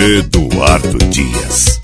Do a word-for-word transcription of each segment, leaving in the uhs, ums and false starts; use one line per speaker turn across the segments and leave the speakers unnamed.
Eduardo Dias.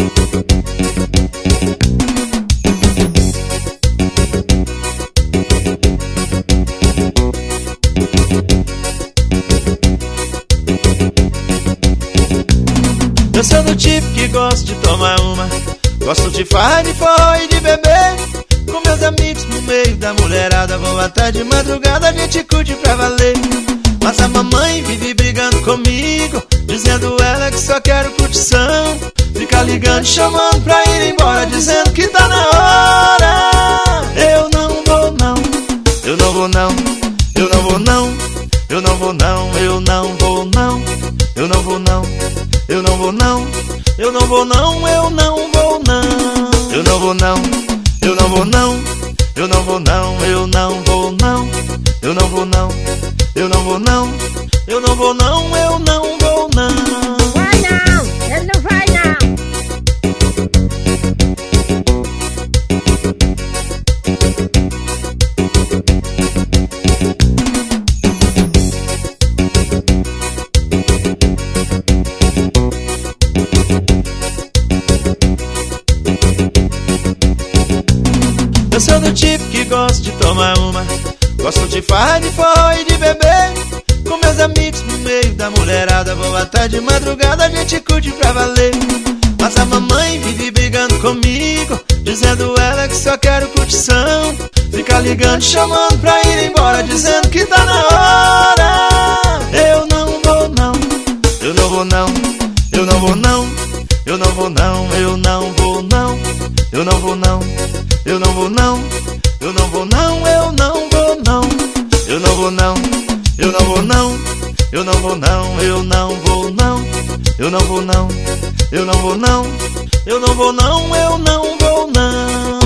Eu sou do tipo que gosto de tomar uma, gosto de farra, de forró e de beber com meus amigos no meio da mulherada. Vou até de madrugada, a gente curte pra valer. Mas a mamãe vive brigando comigo, dizendo ela que só quero curtição. Fica ligando, chamando pra ir embora, dizendo que tá na hora. Eu não vou não, eu não vou não, eu não vou não, eu não vou não, eu não vou não, eu não vou não, eu não vou não, eu não vou não, eu não vou não, eu não vou não, eu não vou não, eu não vou não, eu não vou não, eu não vou não, eu não vou não, eu não vou não, eu não vou não.
Vai não, ele não vai não.
Eu sou do tipo que gosto de tomar uma, gosto de farra, de forró e de beber com meus amigos no meio da mulherada. Vou até de madrugada, a gente curte pra valer. Mas a mamãe vive brigando comigo, dizendo ela que só quero curtição. Fica ligando, chamando pra ir embora, dizendo que tá na hora. Eu não vou não, eu não vou não, eu não vou não, eu não vou não, eu não vou não, eu não vou não, eu não vou não, eu não vou não, eu não vou não, eu não vou não, eu não vou não, eu não vou não, eu não vou não, eu não vou não, eu não vou não, eu não vou não, eu não vou não.